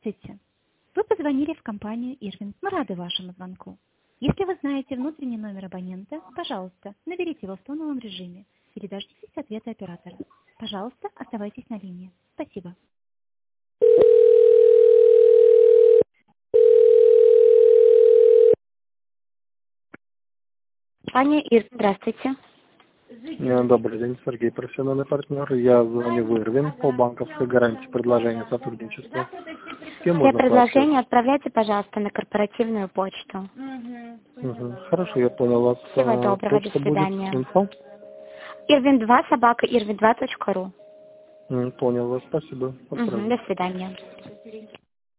Здравствуйте. Вы позвонили в компанию Ирвин. Мы рады вашему звонку. Если вы знаете внутренний номер абонента, пожалуйста, наберите его в тоновом режиме или дождитесь ответа оператора. Пожалуйста, оставайтесь на линии. Спасибо. Компания Ирвин, здравствуйте. Добрый день, Сергей, профессиональный партнер. Я звоню в Ирвин по банковской гарантии предложения сотрудничества. С кем Все можно предложения пообщаться? отправляйте, пожалуйста, на корпоративную почту. Хорошо, я понял вас. Всего доброго, до Почта будет свидания. инфо? Irvin2 собака irvin2.ru. Понял вас, спасибо. Отправлю. До свидания.